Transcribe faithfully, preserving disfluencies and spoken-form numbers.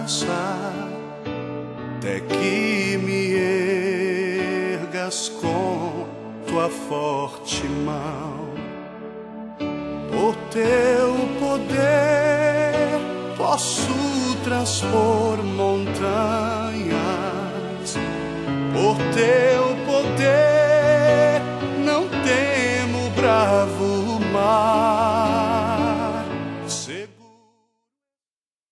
graça, até que me ergas com tua forte mão. Por teu poder posso transpor montanhas, por teu